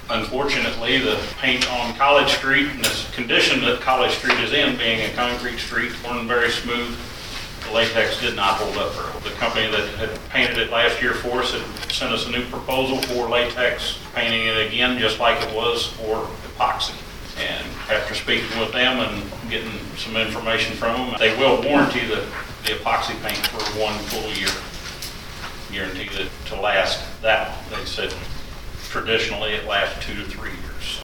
Unfortunately, the paint on College Street and the condition that College Street is in, being a concrete street, wasn't very smooth. The latex did not hold up very well. The company that had painted it last year for us had sent us a new proposal for latex, painting it again just like it was for epoxy. And after speaking with them and getting some information from them, they will warranty the epoxy paint for 1 full year. Guarantee that to last that. They said traditionally it lasts 2 to 3 years.